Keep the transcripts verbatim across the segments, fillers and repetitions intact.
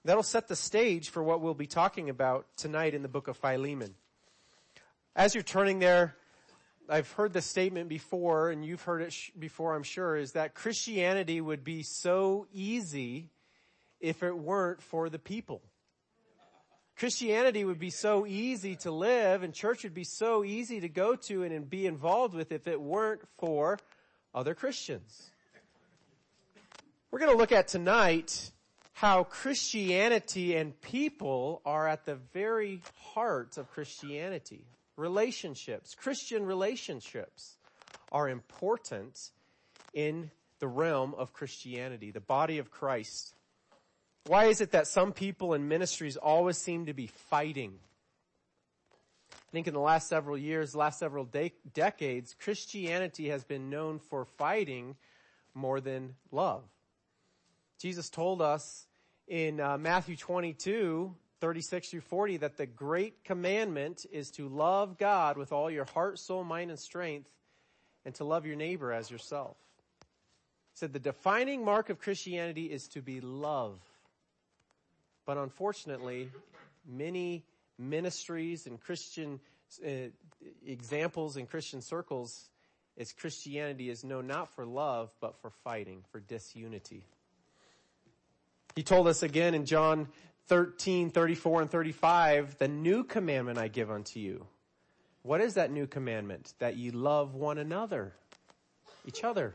that'll set the stage for what we'll be talking about tonight in the book of Philemon. As you're turning there, I've heard the statement before, and you've heard it sh- before, I'm sure, is that Christianity would be so easy if it weren't for the people. Christianity would be so easy to live, and church would be so easy to go to and, and be involved with if it weren't for other Christians. We're going to look at tonight how Christianity and people are at the very heart of Christianity. Relationships, Christian relationships are important in the realm of Christianity, the body of Christ. Why is it that some people in ministries always seem to be fighting? I think in the last several years, last several de- decades, Christianity has been known for fighting more than love. Jesus told us in uh, Matthew twenty-two, thirty-six through forty, that the great commandment is to love God with all your heart, soul, mind, and strength, and to love your neighbor as yourself. He said the defining mark of Christianity is to be love. But unfortunately, many ministries and Christian uh, examples in Christian circles is Christianity is known not for love, but for fighting, for disunity. He told us again in John thirteen, thirty-four, and thirty-five, the new commandment I give unto you. What is that new commandment? That ye love one another, each other.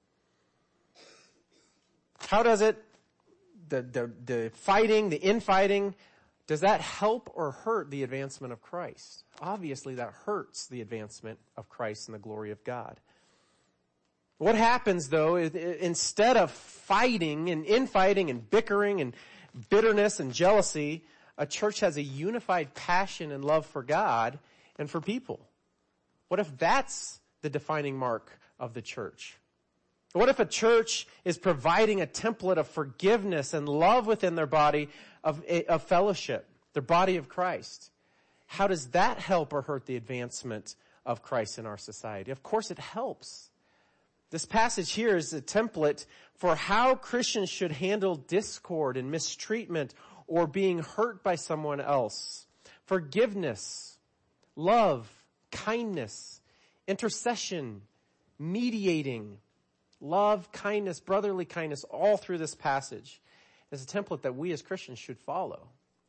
How does it, the, the, the fighting, the infighting, does that help or hurt the advancement of Christ? Obviously that hurts the advancement of Christ and the glory of God. What happens though is instead of fighting and infighting and bickering and bitterness and jealousy, a church has a unified passion and love for God and for people. What if that's the defining mark of the church? What if a church is providing a template of forgiveness and love within their body of, of fellowship, their body of Christ? How does that help or hurt the advancement of Christ in our society? Of course it helps. This passage here is a template for how Christians should handle discord and mistreatment or being hurt by someone else. Forgiveness, love, kindness, intercession, mediating, love, kindness, brotherly kindness, all through this passage is a template that we as Christians should follow.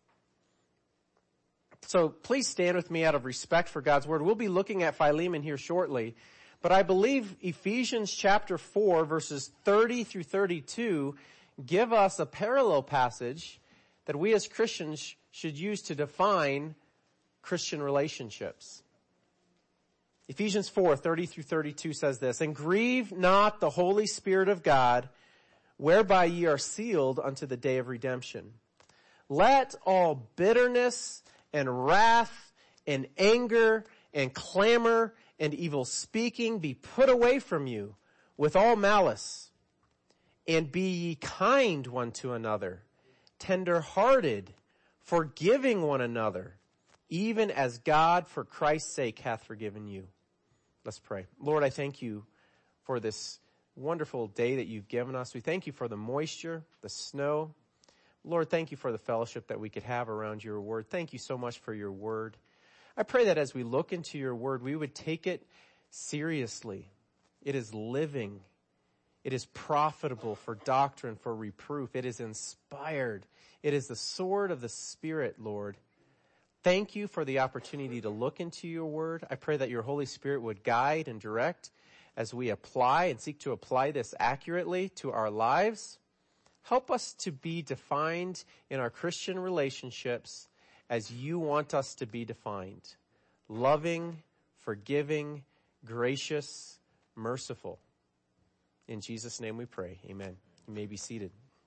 So please stand with me out of respect for God's word. We'll be looking at Philemon here shortly. But I believe Ephesians chapter four, verses thirty through thirty-two, give us a parallel passage that we as Christians should use to define Christian relationships. Ephesians four, thirty through thirty-two says this, and grieve not the Holy Spirit of God, whereby ye are sealed unto the day of redemption. Let all bitterness and wrath and anger and clamor and evil speaking be put away from you with all malice. And be ye kind one to another, tender-hearted, forgiving one another, even as God for Christ's sake hath forgiven you. Let's pray. Lord, I thank you for this wonderful day that you've given us. We thank you for the moisture, the snow. Lord, thank you for the fellowship that we could have around your word. Thank you so much for your word. I pray that as we look into your word, we would take it seriously. It is living. It is profitable for doctrine, for reproof. It is inspired. It is the sword of the Spirit, Lord. Thank you for the opportunity to look into your word. I pray that your Holy Spirit would guide and direct as we apply and seek to apply this accurately to our lives. Help us to be defined in our Christian relationships as you want us to be defined. Loving, forgiving, gracious, merciful. In Jesus' name we pray. Amen. You may be seated.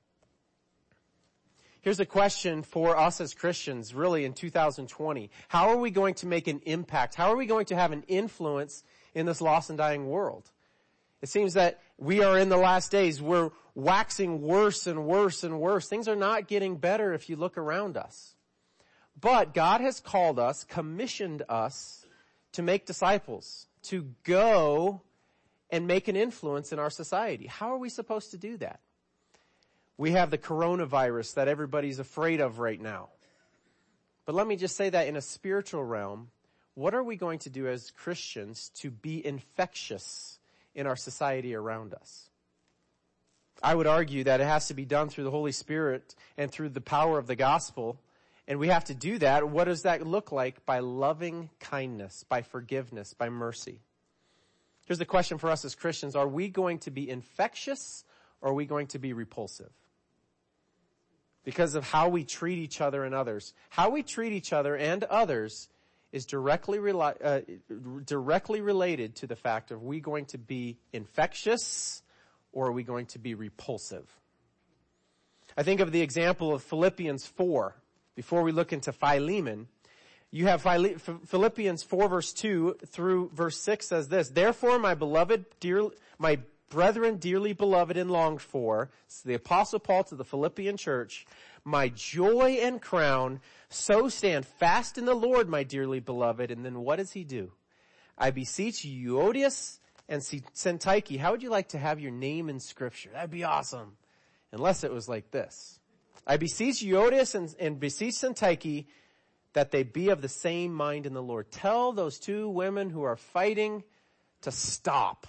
Here's a question for us as Christians, really in two thousand twenty. How are we going to make an impact? How are we going to have an influence in this lost and dying world? It seems that we are in the last days. We're waxing worse and worse and worse. Things are not getting better if you look around us. But God has called us, commissioned us to make disciples, to go and make an influence in our society. How are we supposed to do that? We have the coronavirus that everybody's afraid of right now. But let me just say that in a spiritual realm, what are we going to do as Christians to be infectious in our society around us? I would argue that it has to be done through the Holy Spirit and through the power of the gospel. And we have to do that. What does that look like? By loving kindness, by forgiveness, by mercy. Here's the question for us as Christians. Are we going to be infectious or are we going to be repulsive? Because of how we treat each other and others. How we treat each other and others is directly rela- uh, directly related to the fact of, are we going to be infectious or are we going to be repulsive? I think of the example of Philippians four. Before we look into Philemon, you have Philippians four verse two through verse six says this, "Therefore, my beloved, dear, my brethren dearly beloved and longed for," it's the Apostle Paul to the Philippian church, "my joy and crown, so stand fast in the Lord, my dearly beloved." And then what does he do? "I beseech you, Euodias and Syntyche." How would you like to have your name in Scripture? That'd be awesome. Unless it was like this. "I beseech Euodias and, and beseech Syntyche that they be of the same mind in the Lord." Tell those two women who are fighting to stop.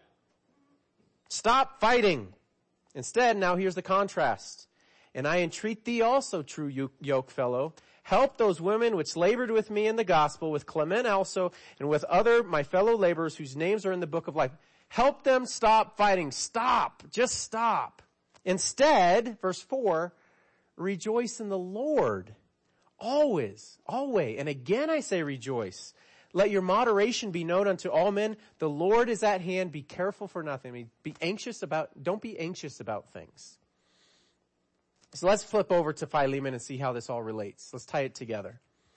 Stop fighting. Instead, now here's the contrast. "And I entreat thee also, true yoke fellow, help those women which labored with me in the gospel, with Clement also, and with other my fellow laborers whose names are in the book of life." Help them stop fighting. Stop. Just stop. Instead, verse four, "Rejoice in the Lord. Always, always. And again I say rejoice. Let your moderation be known unto all men. The Lord is at hand. Be careful for nothing." I mean, be anxious about, don't be anxious about things. So let's flip over to Philemon and see how this all relates. Let's tie it together.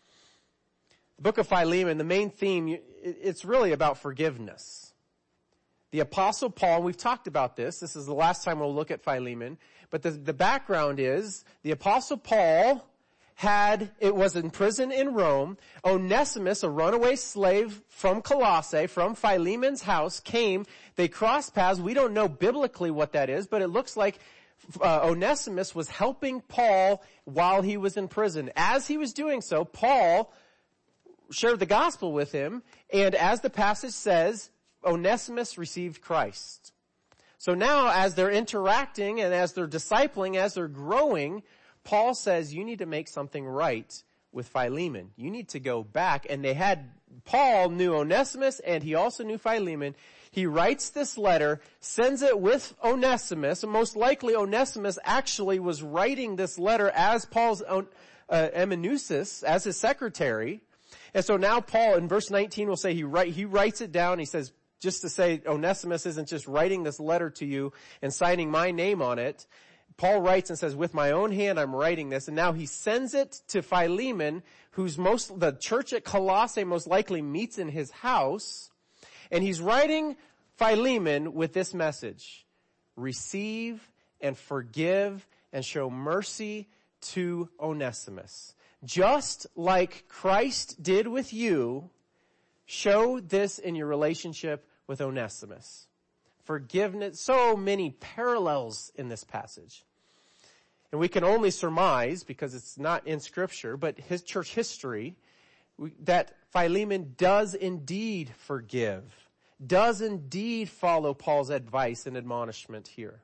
The book of Philemon, the main theme, it's really about forgiveness. The Apostle Paul, we've talked about this. This is the last time we'll look at Philemon. But the, the background is the Apostle Paul had, it was in prison in Rome. Onesimus, a runaway slave from Colossae, from Philemon's house, came. They crossed paths. We don't know biblically what that is, but it looks like uh, Onesimus was helping Paul while he was in prison. As he was doing so, Paul shared the gospel with him, and as the passage says, Onesimus received Christ. So now as they're interacting and as they're discipling, as they're growing, Paul says you need to make something right with Philemon. You need to go back. And they had, Paul knew Onesimus and he also knew Philemon. He writes this letter, sends it with Onesimus, and most likely Onesimus actually was writing this letter as Paul's own, uh, amanuensis, as his secretary. And so now Paul in verse nineteen will say he write, he writes it down. He says, just to say Onesimus isn't just writing this letter to you and signing my name on it. Paul writes and says, with my own hand I'm writing this. And now he sends it to Philemon, who's most, the church at Colossae most likely meets in his house. And he's writing Philemon with this message: receive and forgive and show mercy to Onesimus. Just like Christ did with you, show this in your relationship with Onesimus. Forgiveness, so many parallels in this passage. And we can only surmise, because it's not in Scripture, but his church history, that Philemon does indeed forgive, does indeed follow Paul's advice and admonishment here.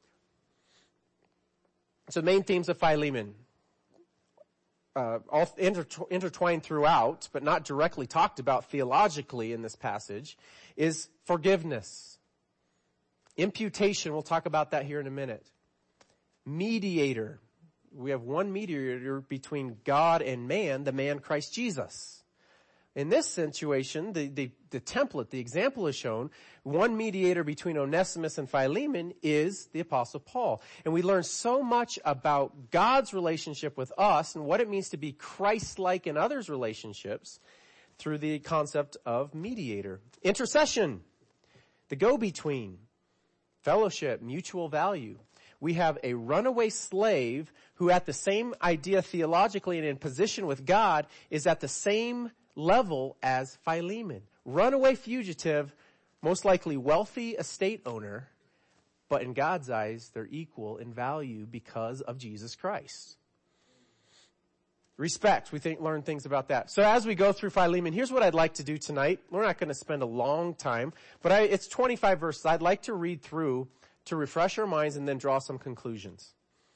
So main themes of Philemon, uh, all intertw- intertwined throughout, but not directly talked about theologically in this passage, is forgiveness. Imputation, we'll talk about that here in a minute. Mediator. We have one mediator between God and man, the man Christ Jesus. In this situation, the, the, the template, the example is shown. One mediator between Onesimus and Philemon is the Apostle Paul. And we learn so much about God's relationship with us and what it means to be Christ-like in others' relationships through the concept of mediator. Intercession, the go-between. Fellowship, mutual value. We have a runaway slave who, at the same idea theologically and in position with God, is at the same level as Philemon. Runaway fugitive, most likely wealthy estate owner, but in God's eyes, they're equal in value because of Jesus Christ. Respect. We think, learn things about that. So as we go through Philemon, here's what I'd like to do tonight. We're not going to spend a long time, but I, it's twenty-five verses. I'd like to read through to refresh our minds and then draw some conclusions.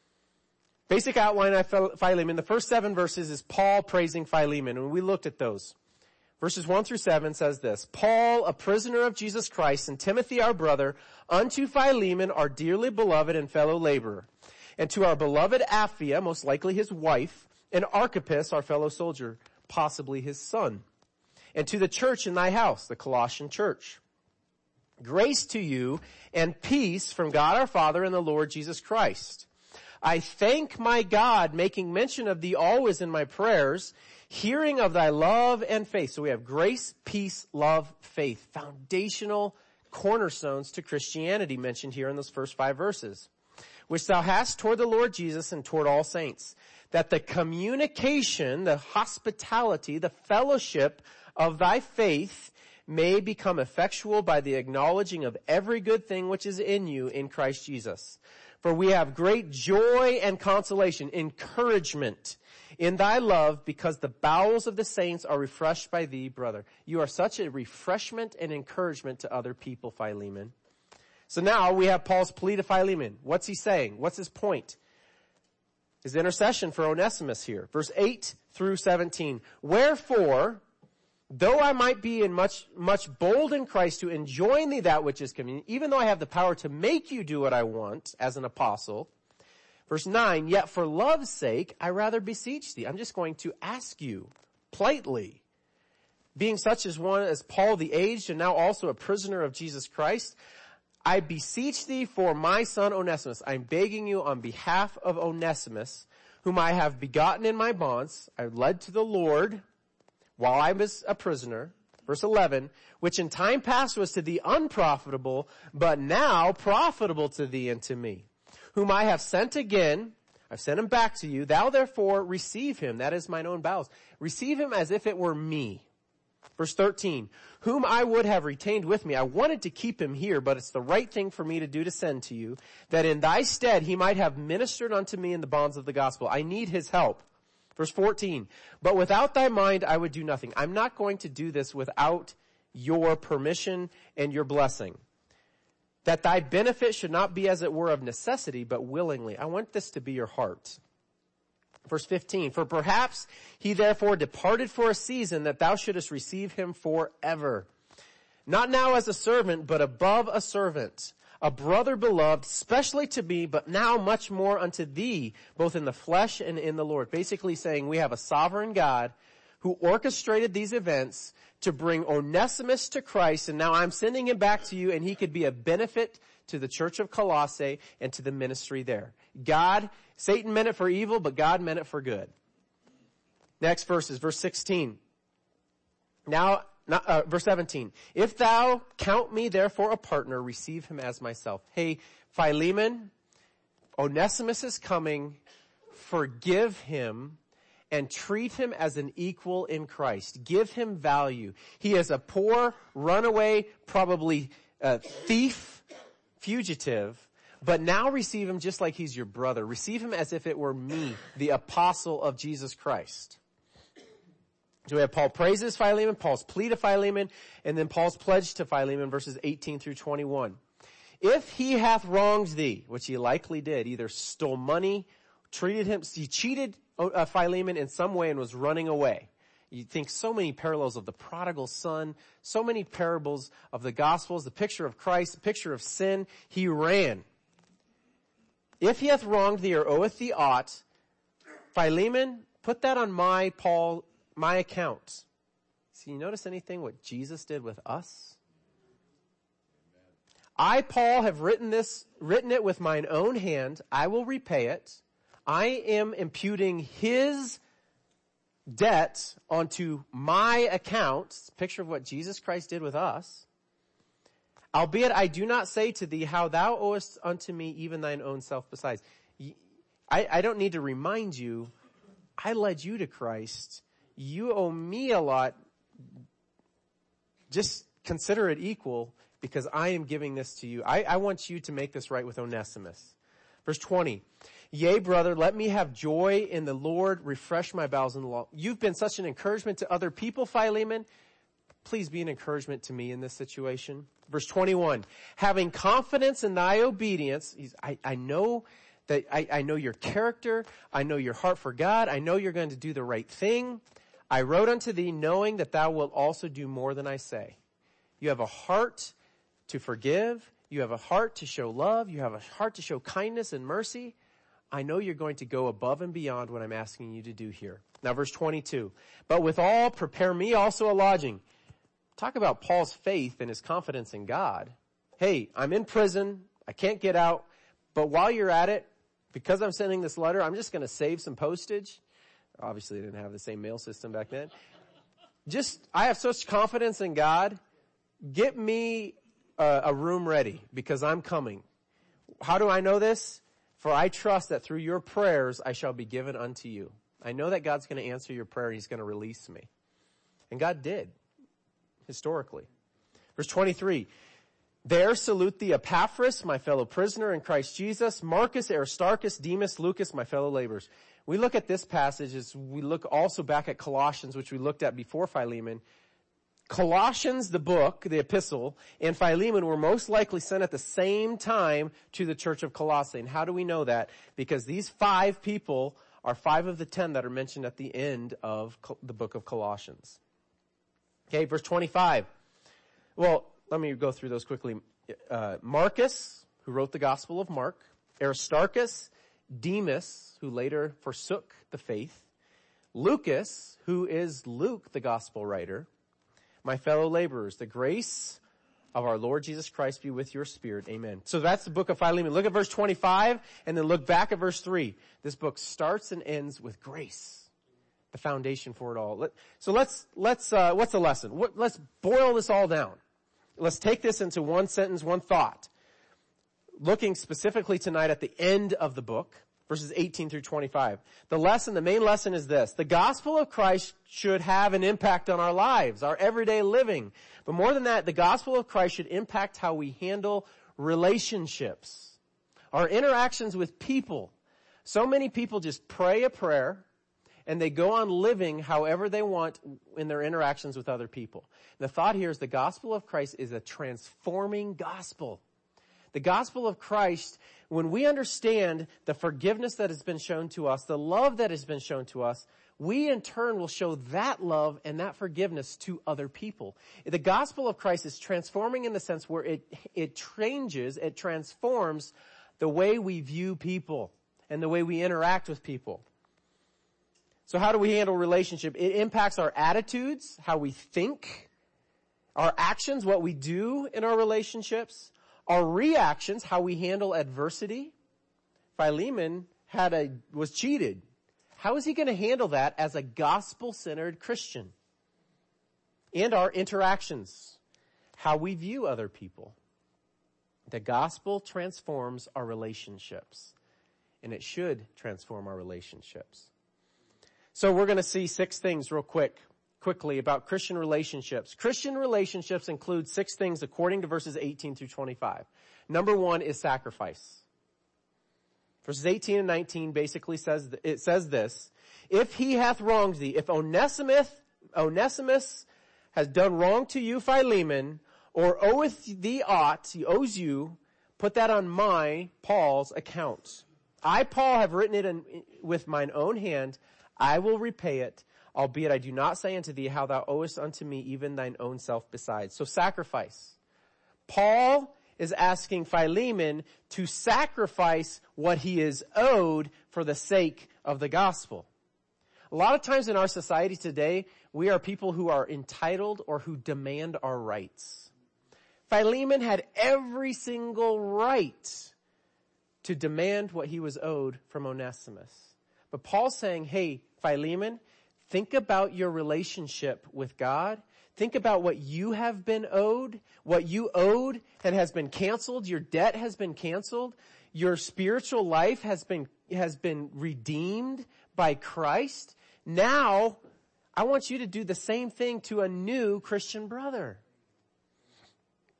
Basic outline of Philemon. The first seven verses is Paul praising Philemon, and we looked at those. Verses one through seven says this: Paul, a prisoner of Jesus Christ, and Timothy our brother, unto Philemon, our dearly beloved and fellow laborer, and to our beloved Apphia, most likely his wife, and Archippus, our fellow soldier, possibly his son, and to the church in thy house, the Colossian church. Grace to you and peace from God our Father and the Lord Jesus Christ. I thank my God, making mention of thee always in my prayers, hearing of thy love and faith. So we have grace, peace, love, faith. Foundational cornerstones to Christianity mentioned here in those first five verses. Which thou hast toward the Lord Jesus and toward all saints. That the communication, the hospitality, the fellowship of thy faith may become effectual by the acknowledging of every good thing which is in you in Christ Jesus. For we have great joy and consolation, encouragement in thy love, because the bowels of the saints are refreshed by thee, brother. You are such a refreshment and encouragement to other people, Philemon. So now we have Paul's plea to Philemon. What's he saying? What's his point? His intercession for Onesimus here. Verse eight through seventeen. Wherefore, though I might be in much, much bold in Christ to enjoin thee that which is convenient, even though I have the power to make you do what I want as an apostle. Verse nine, yet for love's sake, I rather beseech thee. I'm just going to ask you politely, being such as one as Paul the aged and now also a prisoner of Jesus Christ, I beseech thee for my son Onesimus. I'm begging you on behalf of Onesimus, whom I have begotten in my bonds. I led to the Lord while I was a prisoner. Verse eleven, which in time past was to thee unprofitable, but now profitable to thee and to me, whom I have sent again. I've sent him back to you. Thou therefore receive him. That is mine own bowels. Receive him as if it were me. Verse thirteen, whom I would have retained with me. I wanted to keep him here, but it's the right thing for me to do to send to you, that in thy stead he might have ministered unto me in the bonds of the gospel. I need his help. Verse fourteen, but without thy mind I would do nothing. I'm not going to do this without your permission and your blessing. That thy benefit should not be as it were of necessity, but willingly. I want this to be your heart. Verse fifteen, for perhaps he therefore departed for a season, that thou shouldest receive him forever. Not now as a servant, but above a servant, a brother beloved, specially to me, but now much more unto thee, both in the flesh and in the Lord. Basically saying we have a sovereign God who orchestrated these events to bring Onesimus to Christ, and now I'm sending him back to you, and he could be a benefit to the church of Colossae and to the ministry there. God, Satan meant it for evil, but God meant it for good. Next verses, verse sixteen. Now, not, uh, verse seventeen. If thou count me therefore a partner, receive him as myself. Hey, Philemon, Onesimus is coming. Forgive him and treat him as an equal in Christ. Give him value. He is a poor, runaway, probably uh, thief, fugitive, but now receive him just like he's your brother. Receive him as if it were me, the apostle of Jesus Christ. So we have Paul praises Philemon, Paul's plea to Philemon, and then Paul's pledge to Philemon, verses eighteen through twenty-one. If he hath wronged thee, which he likely did, either stole money, treated him, he cheated uh, Philemon in some way and was running away. You think so many parallels of the prodigal son, so many parables of the Gospels, the picture of Christ, the picture of sin. He ran. If he hath wronged thee or oweth thee aught, Philemon, put that on my, Paul, my account. See, you notice anything what Jesus did with us? I, Paul, have written this, written it with mine own hand. I will repay it. I am imputing his debt onto my account. Picture of what Jesus Christ did with us. Albeit I do not say to thee how thou owest unto me even thine own self besides. I, I don't need to remind you, I led you to Christ. You owe me a lot. Just consider it equal. because I am giving this to you. I, I want you to make this right with Onesimus. Verse twenty, yea, brother, let me have joy in the Lord, refresh my bowels in the law. You've been such an encouragement to other people, Philemon. Please be an encouragement to me in this situation. Verse twenty-one, having confidence in thy obedience. He's, I, I know that I, I know your character. I know your heart for God. I know you're going to do the right thing. I wrote unto thee knowing that thou wilt also do more than I say. You have a heart to forgive. You have a heart to show love. You have a heart to show kindness and mercy. I know you're going to go above and beyond what I'm asking you to do here. Now verse twenty-two, but withal prepare me also a lodging. Talk about Paul's faith and his confidence in God. Hey, I'm in prison. I can't get out. But while you're at it, because I'm sending this letter, I'm just going to save some postage. Obviously, they didn't have the same mail system back then. Just, I have such confidence in God. Get me a, a room ready because I'm coming. How do I know this? For I trust that through your prayers I shall be given unto you. I know that God's going to answer your prayer and he's going to release me. And God did, historically. Verse twenty-three, there salute thee Epaphras, my fellow prisoner in Christ Jesus, Marcus, Aristarchus, Demas, Lucas, my fellow laborers. We look at this passage as we look also back at Colossians, which we looked at before Philemon. Colossians, the book, the epistle, and Philemon were most likely sent at the same time to the church of Colossae. And how do we know that? Because these five people are five of the ten that are mentioned at the end of the book of Colossians. Okay, verse twenty-five. Well, let me go through those quickly. Uh, Marcus, who wrote the Gospel of Mark, Aristarchus, Demas, who later forsook the faith, Lucas, who is Luke, the Gospel writer, my fellow laborers, the grace of our Lord Jesus Christ be with your spirit. Amen. So that's the book of Philemon. Look at verse twenty-five and then look back at verse three. This book starts and ends with grace, the foundation for it all. So let's, let's, uh, what's the lesson? What, let's boil this all down. Let's take this into one sentence, one thought. Looking specifically tonight at the end of the book, verses eighteen through twenty-five. The lesson, the main lesson is this. The gospel of Christ should have an impact on our lives, our everyday living. But more than that, the gospel of Christ should impact how we handle relationships, our interactions with people. So many people just pray a prayer and they go on living however they want in their interactions with other people. The thought here is the gospel of Christ is a transforming gospel. The gospel of Christ, when we understand the forgiveness that has been shown to us, the love that has been shown to us, we in turn will show that love and that forgiveness to other people. The gospel of Christ is transforming in the sense where it, it changes, it transforms the way we view people and the way we interact with people. So how do we handle relationship? It impacts our attitudes, how we think, our actions, what we do in our relationships, our reactions, how we handle adversity. Philemon had a, was cheated. How is he going to handle that as a gospel-centered Christian? And our interactions, how we view other people. The gospel transforms our relationships, and it should transform our relationships. So we're going to see six things real quick, quickly about Christian relationships. Christian relationships include six things according to verses eighteen through twenty-five. Number one is sacrifice. Verses eighteen and nineteen basically says, it says this, if he hath wronged thee, if Onesimus, Onesimus has done wrong to you, Philemon, or oweth thee aught, he owes you, put that on my, Paul's, account. I, Paul, have written it in, with mine own hand. I will repay it, albeit I do not say unto thee how thou owest unto me even thine own self besides. So sacrifice. Paul is asking Philemon to sacrifice what he is owed for the sake of the gospel. A lot of times in our society today, we are people who are entitled or who demand our rights. Philemon had every single right to demand what he was owed from Onesimus. But Paul's saying, hey, Philemon, think about your relationship with God. Think about what you have been owed, what you owed and has been canceled. Your debt has been canceled. Your spiritual life has been, has been redeemed by Christ. Now, I want you to do the same thing to a new Christian brother.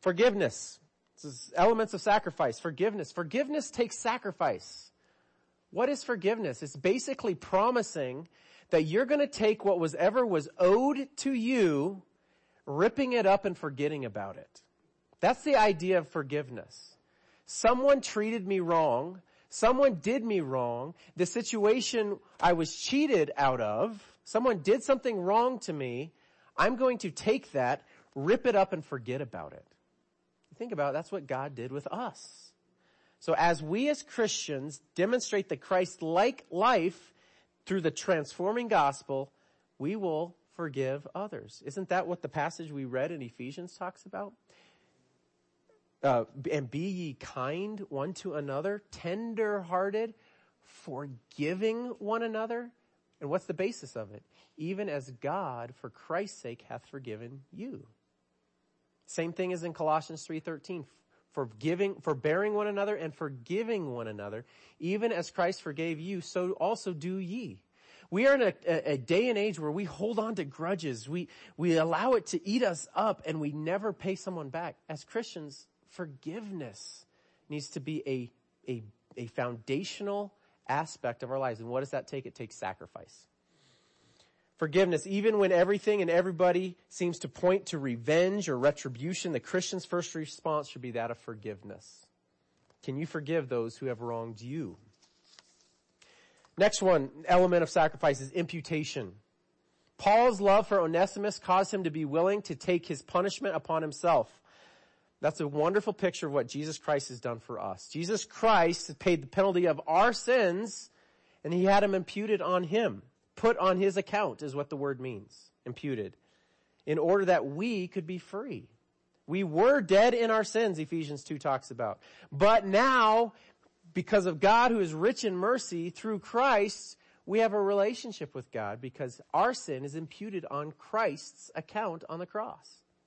Forgiveness. This is elements of sacrifice. Forgiveness. Forgiveness takes sacrifice. What is forgiveness? It's basically promising that you're going to take what was ever was owed to you, ripping it up and forgetting about it. That's the idea of forgiveness. Someone treated me wrong. Someone did me wrong. The situation I was cheated out of, someone did something wrong to me. I'm going to take that, rip it up, and forget about it. Think about it, that's what God did with us. So as we as Christians demonstrate the Christ-like life through the transforming gospel, we will forgive others. Isn't that what the passage we read in Ephesians talks about? Uh, and be ye kind one to another, tender-hearted, forgiving one another. And what's the basis of it? Even as God, for Christ's sake, hath forgiven you. Same thing as in Colossians three thirteen. Forgiving, forbearing one another and forgiving one another, even as Christ forgave you, so also do ye. We are in a, a, a day and age where we hold on to grudges. We, we allow it to eat us up and we never pay someone back. As Christians, forgiveness needs to be a, a, a foundational aspect of our lives. And what does that take? It takes sacrifice. Forgiveness, even when everything and everybody seems to point to revenge or retribution, the Christian's first response should be that of forgiveness. Can you forgive those who have wronged you? Next one, element of sacrifice is imputation. Paul's love for Onesimus caused him to be willing to take his punishment upon himself. That's a wonderful picture of what Jesus Christ has done for us. Jesus Christ paid the penalty of our sins, and he had them imputed on him. Put on his account is what the word means, imputed, in order that we could be free. We were dead in our sins, Ephesians two talks about. But now, because of God who is rich in mercy, through Christ, we have a relationship with God because our sin is imputed on Christ's account on the cross.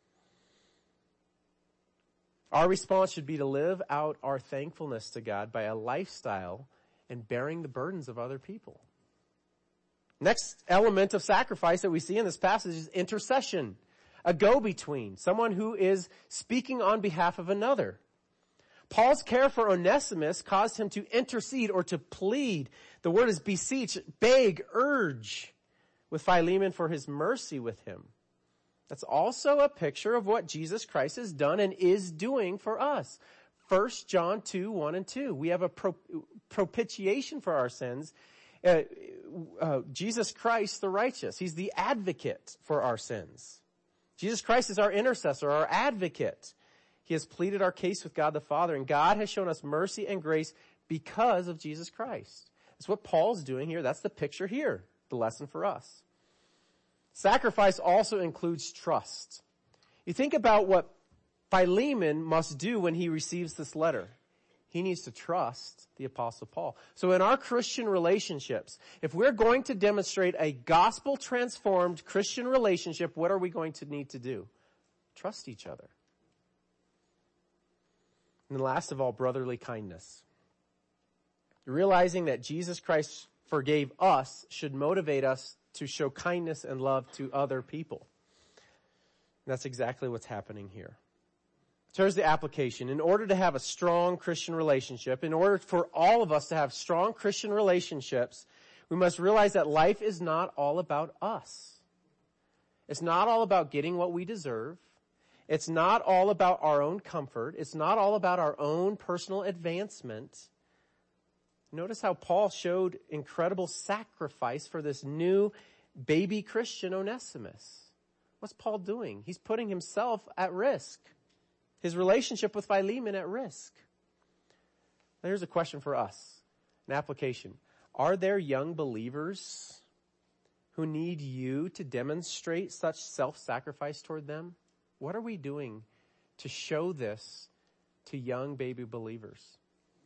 Our response should be to live out our thankfulness to God by a lifestyle and bearing the burdens of other people. Next element of sacrifice that we see in this passage is intercession, a go-between, someone who is speaking on behalf of another. Paul's care for Onesimus caused him to intercede or to plead. The word is beseech, beg, urge with Philemon for his mercy with him. That's also a picture of what Jesus Christ has done and is doing for us. First John two, one and two. We have a pro- propitiation for our sins. Uh, uh, Jesus Christ the righteous. He's the advocate for our sins. Jesus Christ is our intercessor, our advocate. He has pleaded our case with God the Father, and God has shown us mercy and grace because of Jesus Christ. That's what Paul's doing here. That's the picture here, the lesson for us. Sacrifice also includes trust. You think about what Philemon must do when he receives this letter. He needs to trust the Apostle Paul. So in our Christian relationships, if we're going to demonstrate a gospel-transformed Christian relationship, what are we going to need to do? Trust each other. And last of all, brotherly kindness. Realizing that Jesus Christ forgave us should motivate us to show kindness and love to other people. And that's exactly what's happening here. So here's the application. In order to have a strong Christian relationship, in order for all of us to have strong Christian relationships, we must realize that life is not all about us. It's not all about getting what we deserve. It's not all about our own comfort. It's not all about our own personal advancement. Notice how Paul showed incredible sacrifice for this new baby Christian Onesimus. What's Paul doing? He's putting himself at risk. His relationship with Philemon at risk. Now here's a question for us, an application. Are there young believers who need you to demonstrate such self-sacrifice toward them? What are we doing to show this to young baby believers?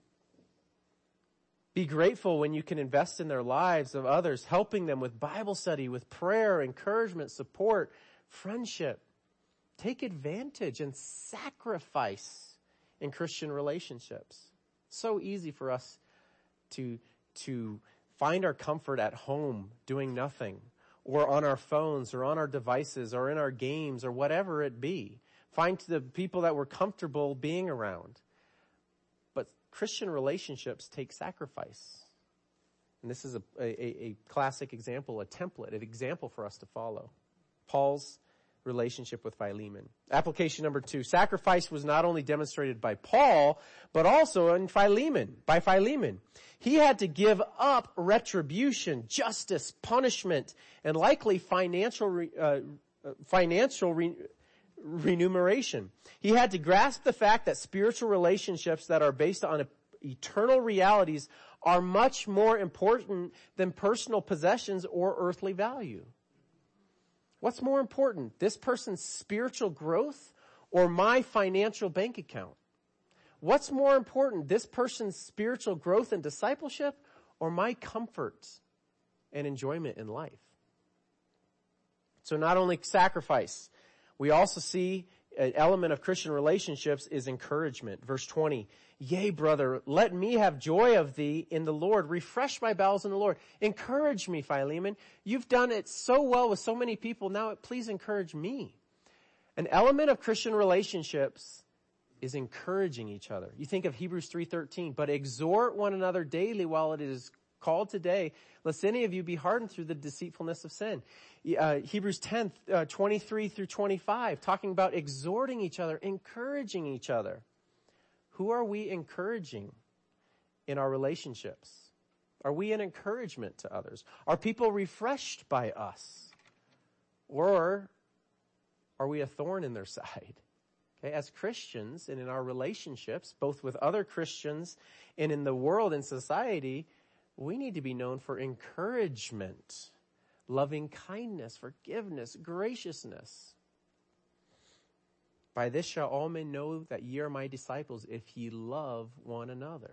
Be grateful when you can invest in their lives of others, helping them with Bible study, with prayer, encouragement, support, friendship. Take advantage and sacrifice in Christian relationships. So easy for us to, to find our comfort at home doing nothing, or on our phones, or on our devices, or in our games, or whatever it be. find the people that we're comfortable being around. But Christian relationships take sacrifice. And this is a, a, a classic example, a template, an example for us to follow. Paul's relationship with Philemon. Application number two, sacrifice was not only demonstrated by Paul, but also in Philemon, by Philemon. He had to give up retribution, justice, punishment, and likely financial, re, uh, financial re, remuneration. He had to grasp the fact that spiritual relationships that are based on eternal realities are much more important than personal possessions or earthly value. What's more important, this person's spiritual growth or my financial bank account? What's more important, this person's spiritual growth and discipleship or my comfort and enjoyment in life? So not only sacrifice, we also see an element of Christian relationships is encouragement. Verse twenty, yea, brother, let me have joy of thee in the Lord. Refresh my bowels in the Lord. Encourage me, Philemon. You've done it so well with so many people. Now please encourage me. An element of Christian relationships is encouraging each other. You think of Hebrews three thirteen, but exhort one another daily while it is called today, lest any of you be hardened through the deceitfulness of sin. Uh, Hebrews ten, uh, twenty-three through twenty-five, talking about exhorting each other, encouraging each other. Who are we encouraging in our relationships? Are we an encouragement to others? Are people refreshed by us? Or are we a thorn in their side? Okay, as Christians and in our relationships, both with other Christians and in the world and society, we need to be known for encouragement, loving kindness, forgiveness, graciousness. By this shall all men know that ye are my disciples, if ye love one another.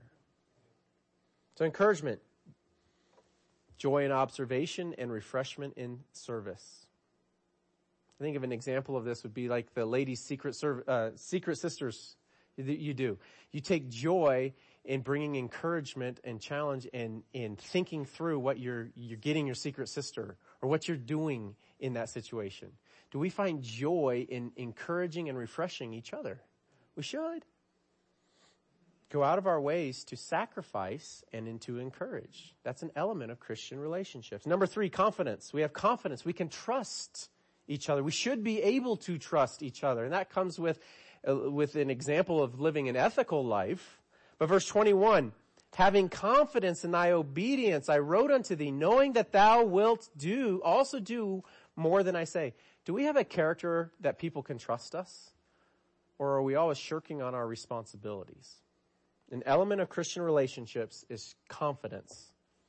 So encouragement, joy in observation, and refreshment in service. I think of an example of this would be like the ladies' secret serv- uh, secret sisters that you do. You take joy in bringing encouragement and challenge and in thinking through what you're you're getting your secret sister or what you're doing in that situation. Do we find joy in encouraging and refreshing each other? We should. Go out of our ways to sacrifice and in to encourage. That's an element of Christian relationships. Number three, confidence. We have confidence. We can trust each other. We should be able to trust each other. And that comes with, uh, with an example of living an ethical life. But verse twenty-one, having confidence in thy obedience, I wrote unto thee, knowing that thou wilt do, also do more than I say. Do we have a character that people can trust us? Or are we always shirking on our responsibilities? An element of Christian relationships is confidence.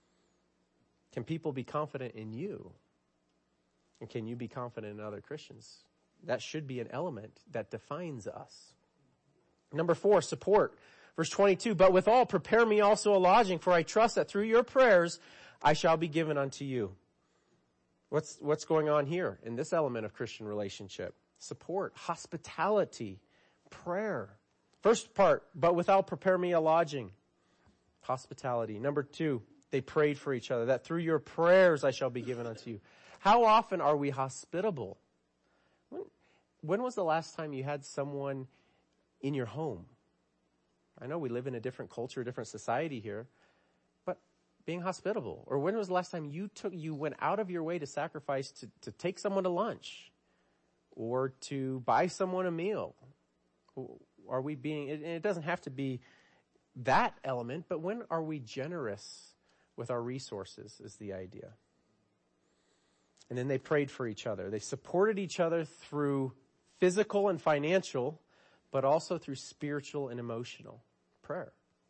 Can people be confident in you? And can you be confident in other Christians? That should be an element that defines us. Number four, support. Verse twenty-two, but withal prepare me also a lodging, for I trust that through your prayers I shall be given unto you. What's, what's going on here in this element of Christian relationship? Support, hospitality, prayer. First part, but withal prepare me a lodging. Hospitality. Number two, they prayed for each other, that through your prayers I shall be given unto you. How often are we hospitable? When, when was the last time you had someone in your home? I know we live in a different culture, a different society here, but being hospitable. Or when was the last time you took, you went out of your way to sacrifice to, to take someone to lunch or to buy someone a meal? Are we being, and it doesn't have to be that element, but when are we generous with our resources is the idea. And then they prayed for each other. They supported each other through physical and financial, but also through spiritual and emotional prayer.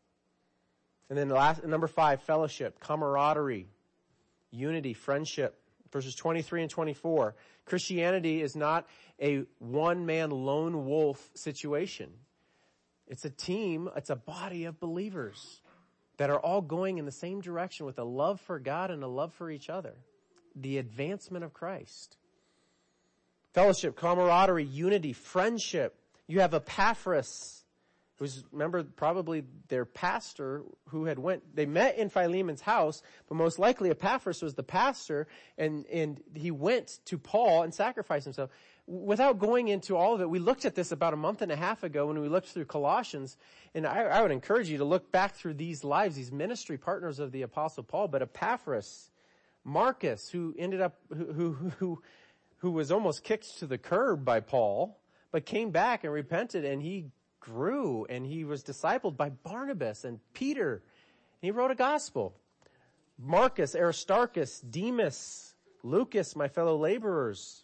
And then last, number five, fellowship, camaraderie, unity, friendship. Verses twenty-three and twenty-four. Christianity is not a one-man lone wolf situation. It's a team, it's a body of believers that are all going in the same direction with a love for God and a love for each other. The advancement of Christ. Fellowship, camaraderie, unity, friendship. You have Epaphras who's, remember, probably their pastor who had went, they met in Philemon's house, but most likely Epaphras was the pastor, and, and he went to Paul and sacrificed himself. Without going into all of it, we looked at this about a month and a half ago when we looked through Colossians, and I, I would encourage you to look back through these lives, these ministry partners of the Apostle Paul, but Epaphras, Marcus, who ended up, who, who, who, who was almost kicked to the curb by Paul, but came back and repented, and he grew, and he was discipled by Barnabas and Peter, and he wrote a gospel. Marcus, Aristarchus, Demas, Lucas, my fellow laborers.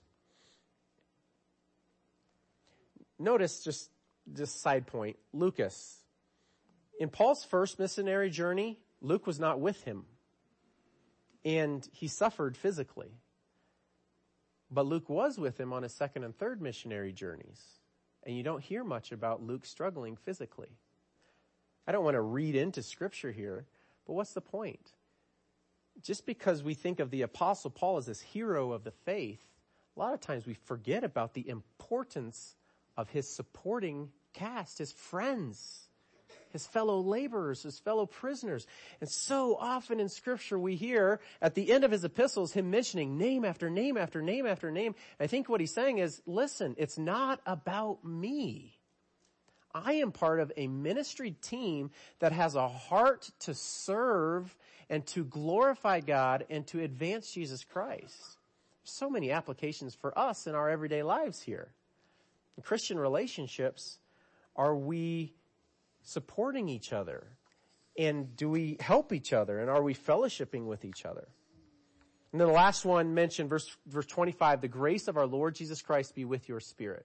Notice, just, just side point, Lucas. In Paul's first missionary journey, Luke was not with him, and he suffered physically. But Luke was with him on his second and third missionary journeys. And you don't hear much about Luke struggling physically. I don't want to read into Scripture here, but what's the point? Just because we think of the Apostle Paul as this hero of the faith, a lot of times we forget about the importance of his supporting cast, his friends, his fellow laborers, his fellow prisoners. And so often in Scripture we hear at the end of his epistles him mentioning name after name after name after name. I think what he's saying is, listen, it's not about me. I am part of a ministry team that has a heart to serve and to glorify God and to advance Jesus Christ. So many applications for us in our everyday lives here. In Christian relationships, are we supporting each other? And do we help each other? And are we fellowshipping with each other? And then the last one mentioned, verse, verse twenty-five, the grace of our Lord Jesus Christ be with your spirit.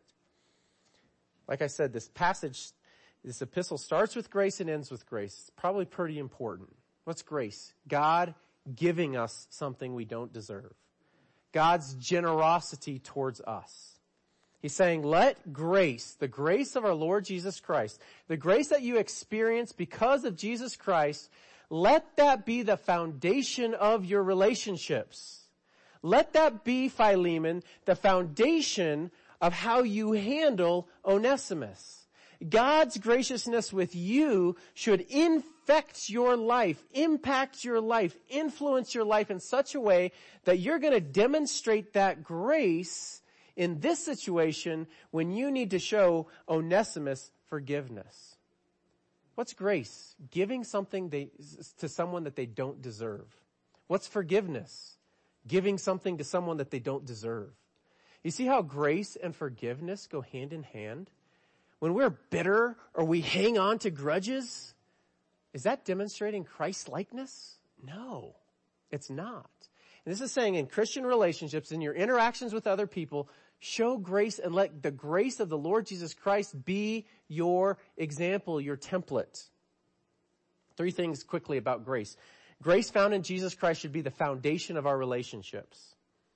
Like I said, this passage, this epistle starts with grace and ends with grace. It's probably pretty important. What's grace? God giving us something we don't deserve. God's generosity towards us. He's saying, let grace, the grace of our Lord Jesus Christ, the grace that you experience because of Jesus Christ, let that be the foundation of your relationships. Let that be, Philemon, the foundation of how you handle Onesimus. God's graciousness with you should infect your life, impact your life, influence your life in such a way that you're going to demonstrate that grace in this situation when you need to show Onesimus forgiveness. What's grace? Giving something they, to someone that they don't deserve. What's forgiveness? Giving something to someone that they don't deserve. You see how grace and forgiveness go hand in hand? When we're bitter or we hang on to grudges, is that demonstrating Christ-likeness? No, it's not. And this is saying in Christian relationships, in your interactions with other people, show grace and let the grace of the Lord Jesus Christ be your example, your template. Three things quickly about grace. Grace found in Jesus Christ should be the foundation of our relationships.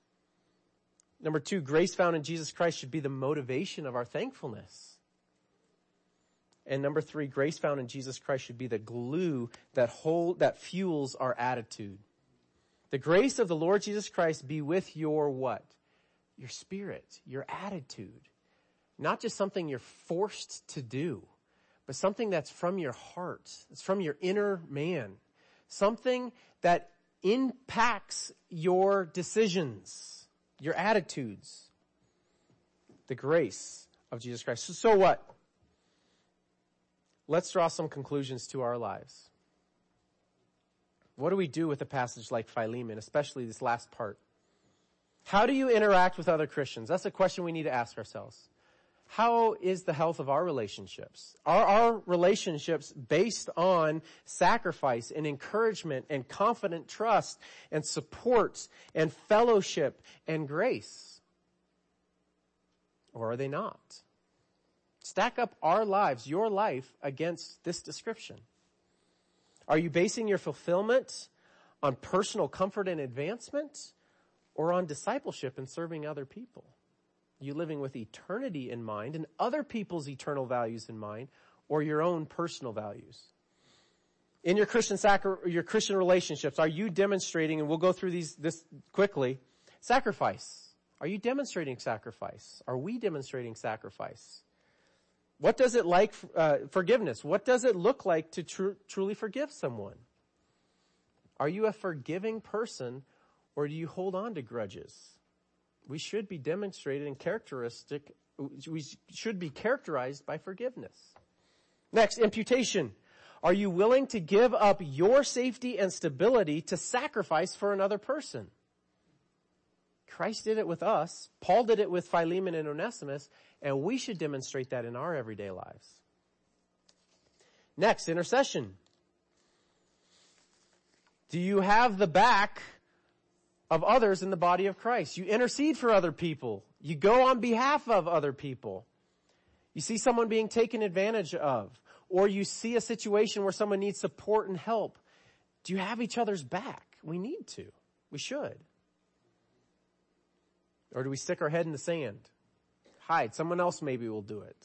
Number two, grace found in Jesus Christ should be the motivation of our thankfulness. And number three, grace found in Jesus Christ should be the glue that hold, that fuels our attitude. The grace of the Lord Jesus Christ be with your what? Your spirit, your attitude. Not just something you're forced to do, but something that's from your heart. It's from your inner man. Something that impacts your decisions, your attitudes. The grace of Jesus Christ. So, so what? Let's draw some conclusions to our lives. What do we do with a passage like Philemon, especially this last part? How do you interact with other Christians? That's a question we need to ask ourselves. How is the health of our relationships? Are our relationships based on sacrifice and encouragement and confident trust and support and fellowship and grace? Or are they not? Stack up our lives, your life, against this description. Are you basing your fulfillment on personal comfort and advancement, or on discipleship and serving other people? Are you living with eternity in mind and other people's eternal values in mind, or your own personal values? In your Christian sacri- your Christian relationships, are you demonstrating, and we'll go through these this quickly, sacrifice? Are you demonstrating sacrifice? Are we demonstrating sacrifice? What does it like, uh, forgiveness? What does it look like to tr- truly forgive someone? Are you a forgiving person, or do you hold on to grudges? We should be demonstrated in characteristic, we should be characterized by forgiveness. Next, imputation. Are you willing to give up your safety and stability to sacrifice for another person? Christ did it with us. Paul did it with Philemon and Onesimus, and we should demonstrate that in our everyday lives. Next, intercession. Do you have the back of others in the body of Christ? You intercede for other people. You go on behalf of other people. You see someone being taken advantage of, or you see a situation where someone needs support and help. Do you have each other's back? We need to. We should. Or do we stick our head in the sand? Hide. Someone else maybe will do it.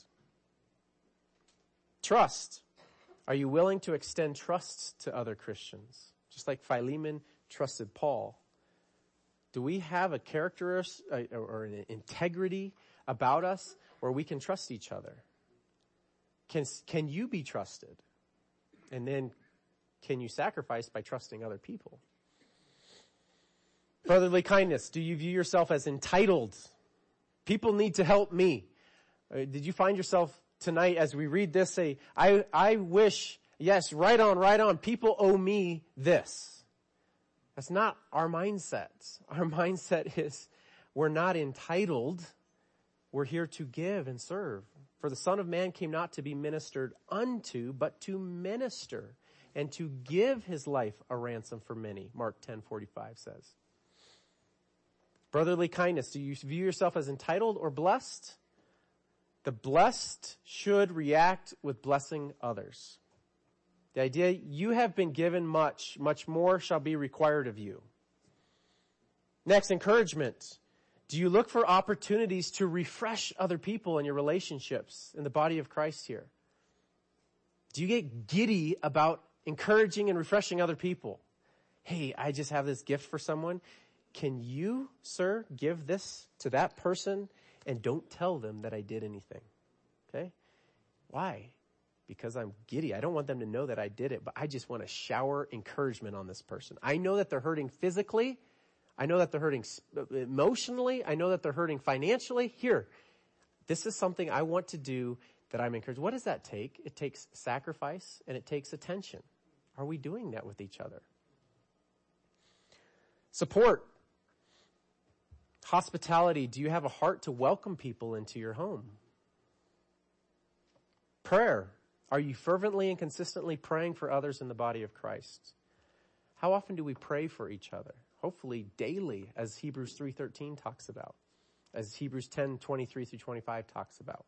Trust. Are you willing to extend trust to other Christians? Just like Philemon trusted Paul. Do we have a character or an integrity about us where we can trust each other? Can, can you be trusted? And then can you sacrifice by trusting other people? Brotherly kindness. Do you view yourself as entitled? People need to help me. Uh, did you find yourself tonight as we read this say, I, I wish, yes, right on, right on, people owe me this. That's not our mindset. Our mindset is we're not entitled. We're here to give and serve. For the Son of Man came not to be ministered unto, but to minister and to give his life a ransom for many. Mark ten forty-five says. Brotherly kindness. Do you view yourself as entitled or blessed? The blessed should react with blessing others. The idea, you have been given much, much more shall be required of you. Next, encouragement. Do you look for opportunities to refresh other people in your relationships in the body of Christ here? Do you get giddy about encouraging and refreshing other people? Hey, I just have this gift for someone. Can you, sir, give this to that person and don't tell them that I did anything? Okay? Why? Because I'm giddy. I don't want them to know that I did it, but I just want to shower encouragement on this person. I know that they're hurting physically. I know that they're hurting emotionally. I know that they're hurting financially. Here, this is something I want to do that I'm encouraged. What does that take? It takes sacrifice and it takes attention. Are we doing that with each other? Support. Hospitality. Do you have a heart to welcome people into your home? Prayer. Are you fervently and consistently praying for others in the body of Christ? How often do we pray for each other? Hopefully daily, as Hebrews three thirteen talks about, as Hebrews ten twenty-three through twenty-five talks about.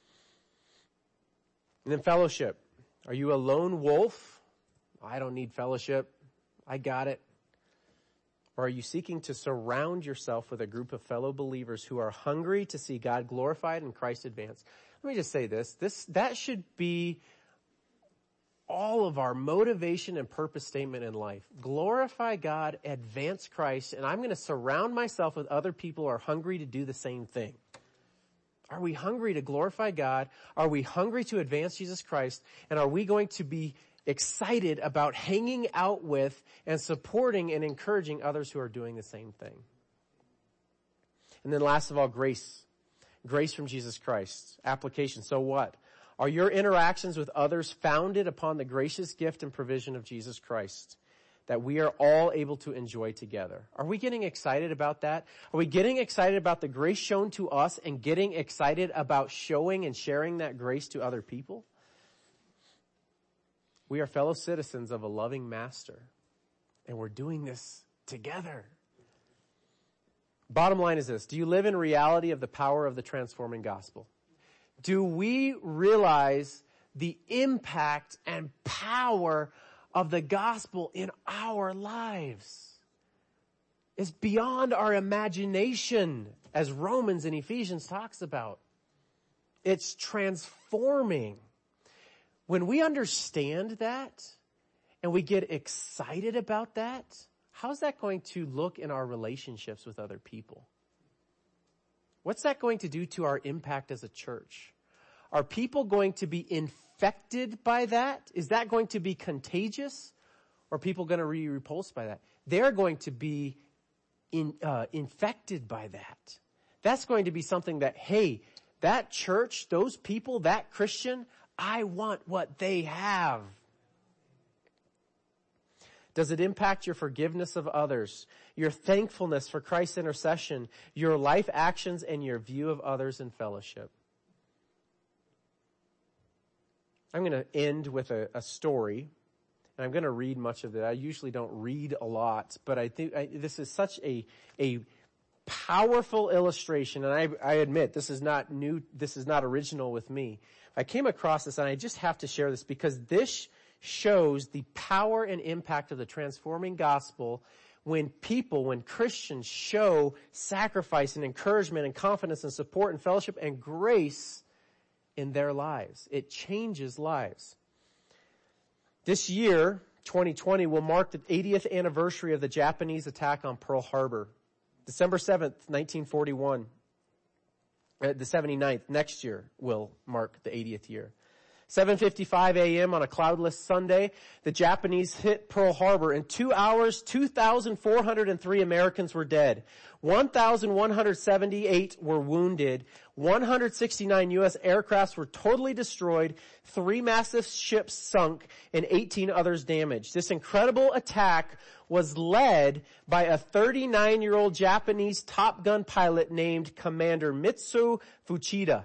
And then fellowship. Are you a lone wolf? I don't need fellowship. I got it. Or are you seeking to surround yourself with a group of fellow believers who are hungry to see God glorified and Christ advanced? Let me just say this. This, that should be all of our motivation and purpose statement in life. Glorify God, advance Christ, and I'm going to surround myself with other people who are hungry to do the same thing. Are we hungry to glorify God? Are we hungry to advance Jesus Christ? And are we going to be excited about hanging out with and supporting and encouraging others who are doing the same thing? And then last of all, grace. Grace from Jesus Christ. Application. So what? Are your interactions with others founded upon the gracious gift and provision of Jesus Christ that we are all able to enjoy together? Are we getting excited about that? Are we getting excited about the grace shown to us and getting excited about showing and sharing that grace to other people? We are fellow citizens of a loving master, and we're doing this together. Bottom line is this. Do you live in reality of the power of the transforming gospel? Do we realize the impact and power of the gospel in our lives? It's beyond our imagination, as Romans and Ephesians talks about. It's transforming. When we understand that and we get excited about that, how's that going to look in our relationships with other people? What's that going to do to our impact as a church? Are people going to be infected by that? Is that going to be contagious? Or are people going to be repulsed by that? They're going to be in, uh, infected by that. That's going to be something that, hey, that church, those people, that Christian, I want what they have. Does it impact your forgiveness of others, your thankfulness for Christ's intercession, your life actions, and your view of others in fellowship? I'm going to end with a, a story, and I'm going to read much of it. I usually don't read a lot, but I think I, this is such a a powerful illustration, and I, I admit this is not new. This is not original with me. I came across this, and I just have to share this because this shows the power and impact of the transforming gospel when people, when Christians show sacrifice and encouragement and confidence and support and fellowship and grace in their lives. It changes lives. This year, twenty twenty, will mark the eightieth anniversary of the Japanese attack on Pearl Harbor. December seventh, nineteen forty-one. Uh, the seventy-ninth, next year, will mark the eightieth year. seven fifty-five a.m. on a cloudless Sunday, the Japanese hit Pearl Harbor. In two hours, two thousand four hundred three Americans were dead. one thousand one hundred seventy-eight were wounded. one hundred sixty-nine U S aircrafts were totally destroyed. Three massive ships sunk and eighteen others damaged. This incredible attack was led by a thirty-nine-year-old Japanese Top Gun pilot named Commander Mitsu Fuchida,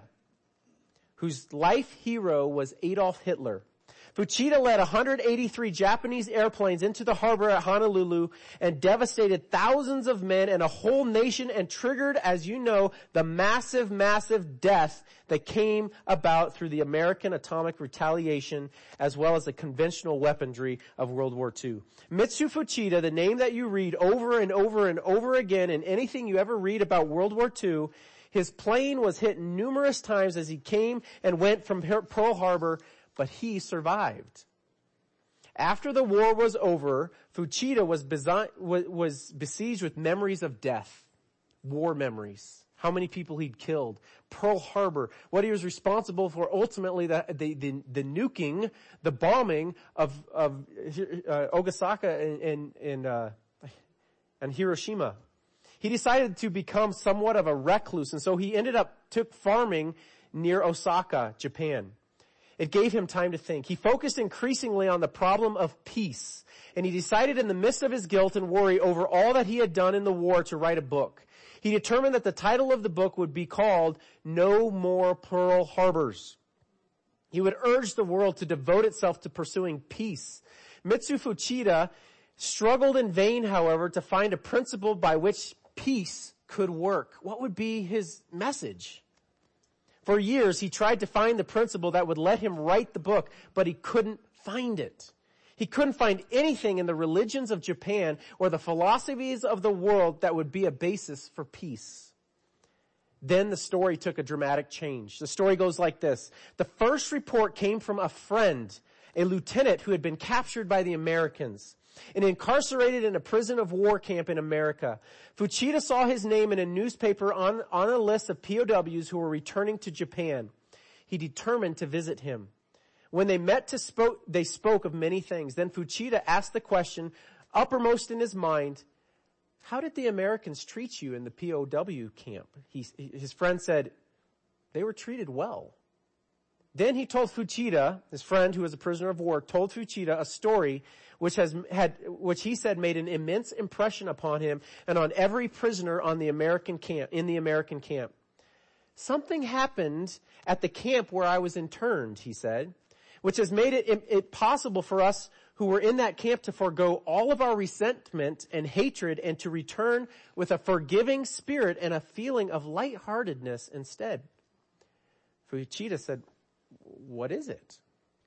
whose life hero was Adolf Hitler. Fuchida led one hundred eighty-three Japanese airplanes into the harbor at Honolulu and devastated thousands of men and a whole nation and triggered, as you know, the massive, massive death that came about through the American atomic retaliation as well as the conventional weaponry of World War Two. Mitsu Fuchida, the name that you read over and over and over again in anything you ever read about World War Two, his plane was hit numerous times as he came and went from Pearl Harbor, but he survived. After the war was over, Fuchida was, besi- was besieged with memories of death, war memories, how many people he'd killed, Pearl Harbor, what he was responsible for, ultimately the the, the, the nuking, the bombing of of uh, Ogasaka and and and, uh, and Hiroshima. He decided to become somewhat of a recluse, and so he ended up took farming near Osaka, Japan. It gave him time to think. He focused increasingly on the problem of peace, and he decided in the midst of his guilt and worry over all that he had done in the war to write a book. He determined that the title of the book would be called No More Pearl Harbors. He would urge the world to devote itself to pursuing peace. Mitsu Fuchida struggled in vain, however, to find a principle by which peace could work. What would be his message? For years, he tried to find the principle that would let him write the book, but he couldn't find it. He couldn't find anything in the religions of Japan or the philosophies of the world that would be a basis for peace. Then the story took a dramatic change. The story goes like this. The first report came from a friend, a lieutenant who had been captured by the Americans and incarcerated in a prison of war camp in America. Fuchida saw his name in a newspaper on, on a list of P O Ws who were returning to Japan. He determined to visit him. When they met to spoke, they spoke of many things. Then Fuchida asked the question, uppermost in his mind, how did the Americans treat you in the P O W camp? He, his friend said, they were treated well. Then he told Fuchida, his friend who was a prisoner of war, told Fuchida a story which has had, which he said made an immense impression upon him and on every prisoner on the American camp, in the American camp. Something happened at the camp where I was interned, he said, which has made it, it, it possible for us who were in that camp to forego all of our resentment and hatred and to return with a forgiving spirit and a feeling of lightheartedness instead. Fuchida said, what is it?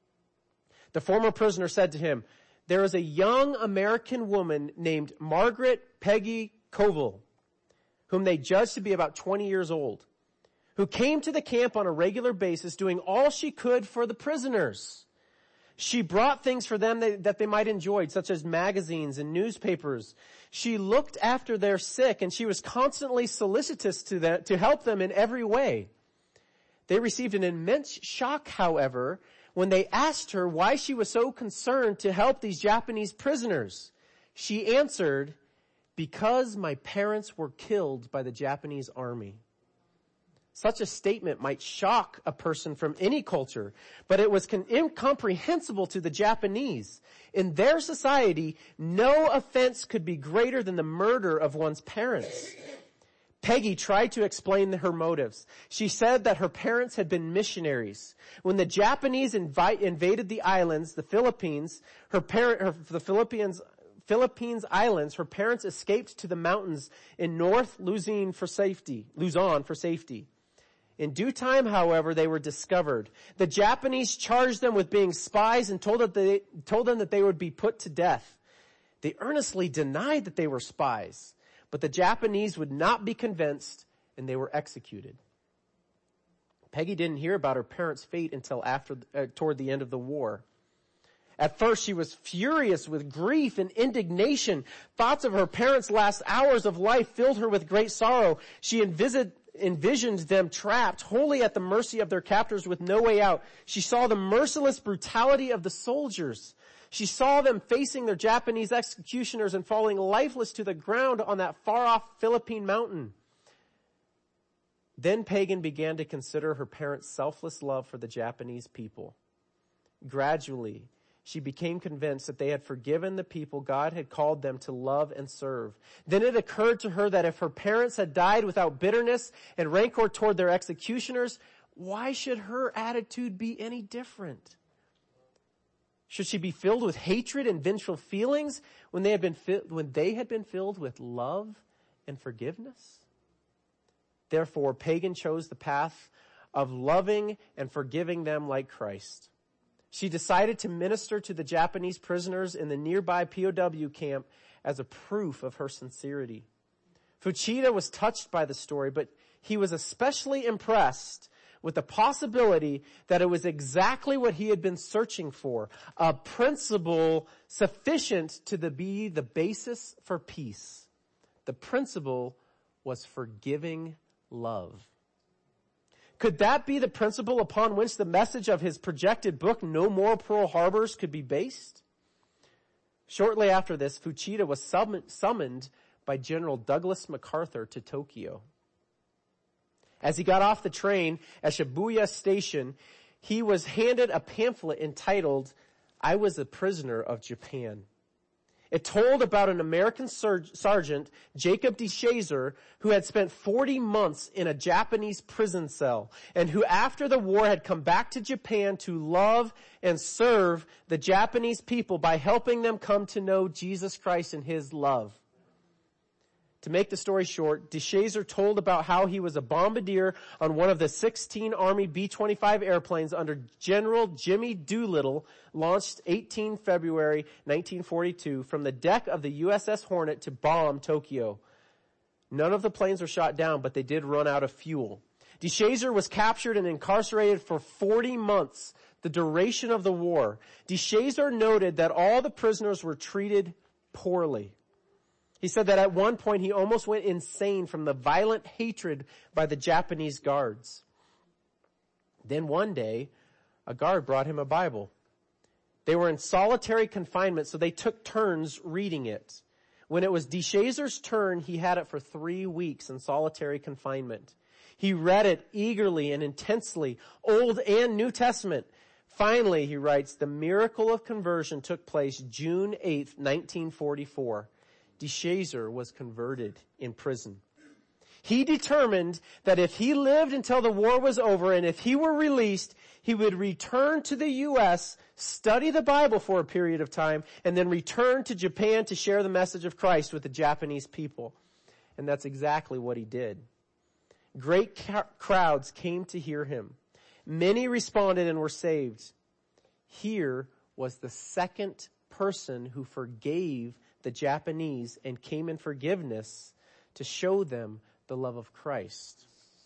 The former prisoner said to him, there is a young American woman named Margaret Peggy Koval, whom they judged to be about twenty years old, who came to the camp on a regular basis doing all she could for the prisoners. She brought things for them that, that they might enjoy, such as magazines and newspapers. She looked after their sick, and she was constantly solicitous to them, to help them in every way. They received an immense shock, however, when they asked her why she was so concerned to help these Japanese prisoners. She answered, "Because my parents were killed by the Japanese army." Such a statement might shock a person from any culture, but it was con- incomprehensible to the Japanese. In their society, no offense could be greater than the murder of one's parents. Peggy tried to explain her motives. She said that her parents had been missionaries. When the Japanese invite, invaded the islands, the Philippines, her parent, her, the Philippines, Philippines Islands, her parents escaped to the mountains in North Luzon for safety, Luzon for safety. In due time, however, they were discovered. The Japanese charged them with being spies and told, that they, told them that they would be put to death. They earnestly denied that they were spies, but the Japanese would not be convinced, and they were executed. Peggy didn't hear about her parents' fate until after, uh, toward the end of the war. At first, she was furious with grief and indignation. Thoughts of her parents' last hours of life filled her with great sorrow. She envisioned, envisioned them trapped, wholly at the mercy of their captors with no way out. She saw the merciless brutality of the soldiers. She saw them facing their Japanese executioners and falling lifeless to the ground on that far-off Philippine mountain. Then Pagan began to consider her parents' selfless love for the Japanese people. Gradually, she became convinced that they had forgiven the people God had called them to love and serve. Then it occurred to her that if her parents had died without bitterness and rancor toward their executioners, why should her attitude be any different? Should she be filled with hatred and vengeful feelings when they had been fi- when they had been filled with love and forgiveness? Therefore, Pagan chose the path of loving and forgiving them like Christ. She decided to minister to the Japanese prisoners in the nearby P O W camp as a proof of her sincerity. Fuchida was touched by the story, but he was especially impressed with the possibility that it was exactly what he had been searching for, a principle sufficient to the, be the basis for peace. The principle was forgiving love. Could that be the principle upon which the message of his projected book, No More Pearl Harbors, could be based? Shortly after this, Fuchida was summoned by General Douglas MacArthur to Tokyo. As he got off the train at Shibuya Station, he was handed a pamphlet entitled, "I Was a Prisoner of Japan." It told about an American sergeant, Jacob DeShazer, who had spent forty months in a Japanese prison cell, and who after the war had come back to Japan to love and serve the Japanese people by helping them come to know Jesus Christ and his love. To make the story short, DeShazer told about how he was a bombardier on one of the sixteen Army B twenty-five airplanes under General Jimmy Doolittle, launched the eighteenth of February nineteen forty-two from the deck of the U S S Hornet to bomb Tokyo. None of the planes were shot down, but they did run out of fuel. DeShazer was captured and incarcerated for forty months, the duration of the war. DeShazer noted that all the prisoners were treated poorly. He said that at one point he almost went insane from the violent hatred by the Japanese guards. Then one day, a guard brought him a Bible. They were in solitary confinement, so they took turns reading it. When it was DeShazer's turn, he had it for three weeks in solitary confinement. He read it eagerly and intensely, Old and New Testament. Finally, he writes, the miracle of conversion took place June eighth, nineteen forty-four. DeShazer was converted in prison. He determined that if he lived until the war was over and if he were released, he would return to the U S, study the Bible for a period of time, and then return to Japan to share the message of Christ with the Japanese people. And that's exactly what he did. Great ca- crowds came to hear him. Many responded and were saved. Here was the second person who forgave the Japanese and came in forgiveness to show them the love of Christ.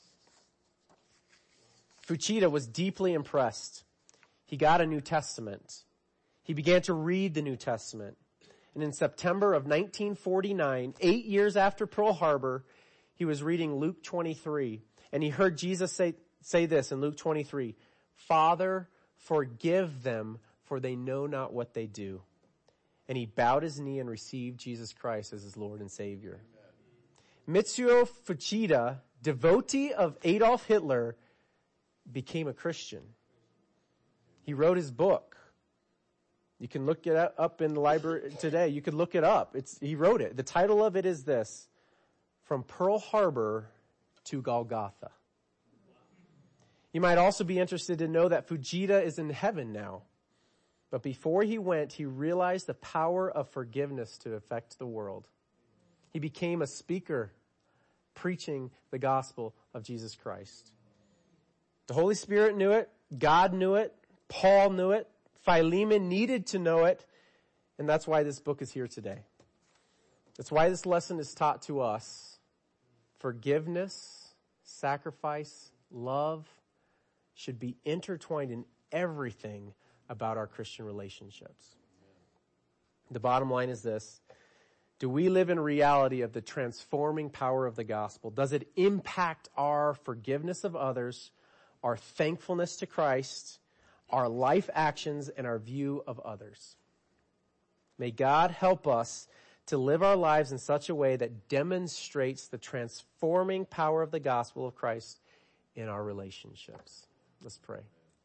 Fuchida was deeply impressed. He got a New Testament. He began to read the New Testament. And in September of nineteen forty-nine, eight years after Pearl Harbor, he was reading Luke twenty-three. And he heard Jesus say, say this in Luke twenty-three, Father, forgive them, for they know not what they do. And he bowed his knee and received Jesus Christ as his Lord and Savior. Amen. Mitsuo Fuchida, devotee of Adolf Hitler, became a Christian. He wrote his book. You can look it up in the library today. You could look it up. It's, he wrote it. The title of it is this, From Pearl Harbor to Golgotha. You might also be interested to know that Fujita is in heaven now. But before he went, he realized the power of forgiveness to affect the world. He became a speaker preaching the gospel of Jesus Christ. The Holy Spirit knew it. God knew it. Paul knew it. Philemon needed to know it. And that's why this book is here today. That's why this lesson is taught to us. Forgiveness, sacrifice, love should be intertwined in everything about our Christian relationships. The bottom line is this. Do we live in reality of the transforming power of the gospel? Does it impact our forgiveness of others, our thankfulness to Christ, our life actions, and our view of others? May God help us to live our lives in such a way that demonstrates the transforming power of the gospel of Christ in our relationships. Let's pray.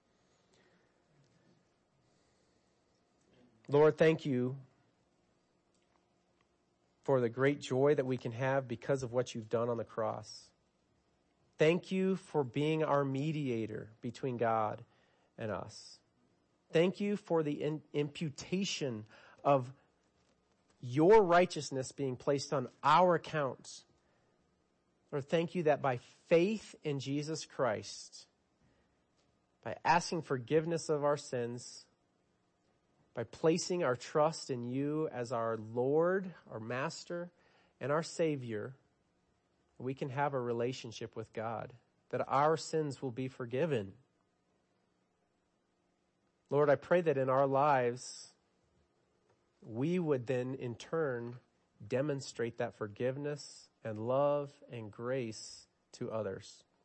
Lord, thank you for the great joy that we can have because of what you've done on the cross. Thank you for being our mediator between God and us. Thank you for the in- imputation of your righteousness being placed on our accounts. Lord, thank you that by faith in Jesus Christ, by asking forgiveness of our sins, by placing our trust in you as our Lord, our Master, and our Savior, we can have a relationship with God, that our sins will be forgiven. Lord, I pray that in our lives, we would then in turn demonstrate that forgiveness and love and grace to others.